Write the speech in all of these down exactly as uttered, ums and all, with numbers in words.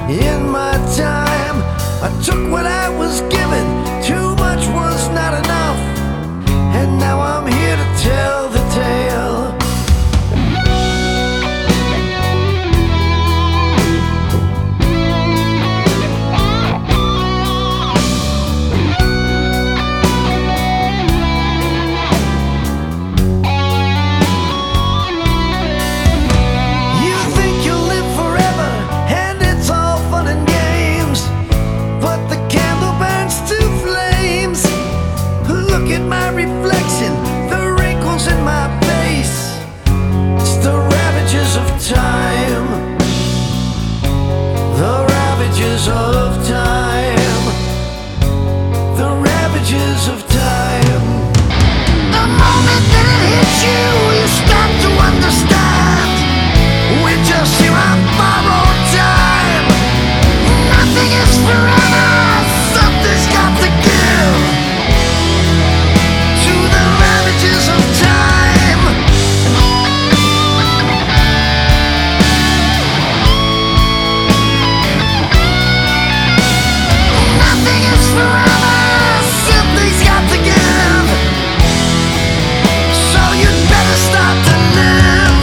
in my time. I took what I was given, too much was not enough, and now I'm here to tell the tale. My reflection, the wrinkles in my face, it's the ravages of time, the ravages of time, the ravages of time. The moment that it hits you, you start to understand. We're just here on borrowed time. Nothing is forever, something's got to give. Of time. Nothing is forever, something's got to give. So you'd better start to live.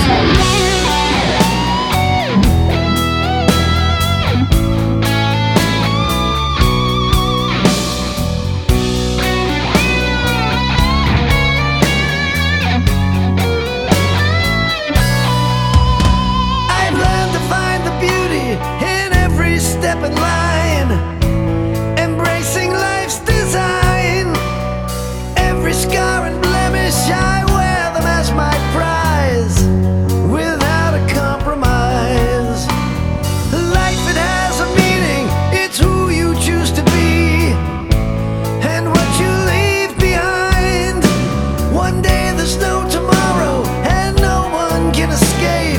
In every step in line, embracing life's design. Every scar and blemish, I wear them as my prize, without a compromise. Life, it has a meaning, it's who you choose to be, and what you leave behind. One day there's no tomorrow, and no one can escape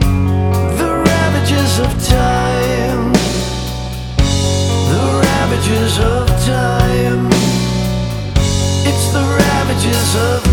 of time, the ravages of time, it's the ravages of